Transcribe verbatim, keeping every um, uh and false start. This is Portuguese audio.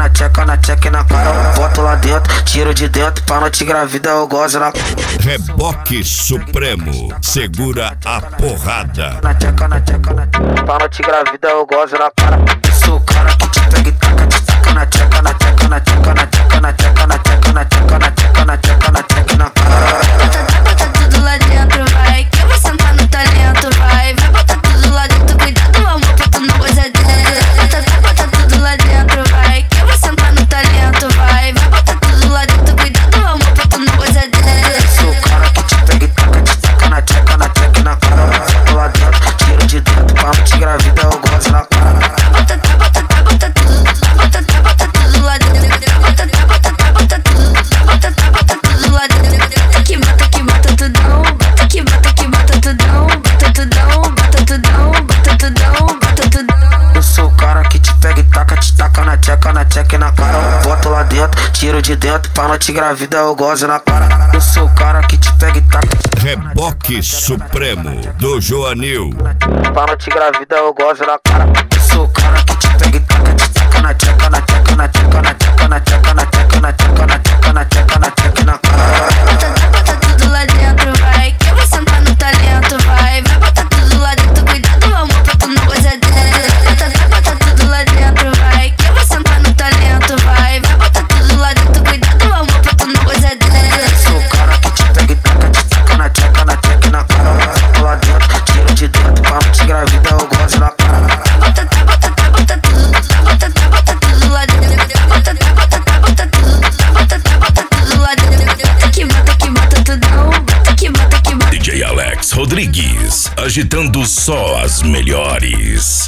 na tcheca, na tcheca e na cara. Boto lá dentro, tiro de dentro, pra noite gravida eu gozo na. Reboque Supremo, segura a porrada. Na tcheca, na tcheca, na tcheca, pra noite gravida eu gozo na cara. Sou o cara que te pega e taca, te taca na tcheca, na tcheca, na tcheca, na tcheca, na tcheca, na tcheca, na tcheca, na tcheca, na tcheca, na tcheca e na cara. Bota tudo lá dentro, vai, que eu vou sentar no talento, vai. Vai botar tudo lá dentro, cuidado, amor, pra tu não gozar dentro. Bota, bota tudo lá dentro, vai, que eu vou sentar no talento, vai. Vai botar tudo lá dentro, cuidado, amor, pra tu não gozar dentro. Sou o cara que te pega e taca, te taca na tcheca, na tcheca e na cara. Boto lá dentro, tiro de dentro, pra noite gravida eu gozo na cara. Bota, bota, bota tudo, bota, bota tudo lá dentro. Bota, bota, bota tudo, bota, bota tudo lá dentro. Que bota, que bota tudão, bota, que bota, que bota tudão, bota tudão, bota tudão, bota tudão, bota tudão. Eu sou o cara que te pega e taca, te taca na tcheca, na tcheca e na cara. Boto lá dentro, tiro de dentro, pra noite gravida eu gozo na cara. Eu sou o cara que te pega e taca. Reboque Supremo do Joanil. Pra noite gravida eu gozo na cara. Eu sou o cara que te pega e taca, te taca na tcheca, na tcheca, na tcheca, na tcheca, na tcheca, na tcheca, na tcheca, na tcheca, na tcheca, na tcheca e na cara. Bota, bota tudo lá dentro, vai, que eu vou sentar no talento, vai. Vai botar tudo lá dentro, cuidado, amor, pra tu não gozar dentro. Bota, bota tudo lá dentro, vai, que eu vou sentar no talento, vai. Vai botar tudo lá dentro, cuidado, amor, pra tu não gozar dentro. Sou o cara que te pega e taca, te taca na tcheca, na tcheca e na cara. Boto lá dentro, tiro de dentro, pra noite gravida eu gozo na cara. Bota, bota, bota tudo, bota, bota tudo lá dentro. Bota, bota, bota tudo, bota, bota tudo lá dentro. Que bota, que bota tudão, bota, que bota, que bota. D J Alex Rodrigues, agitando só as melhores.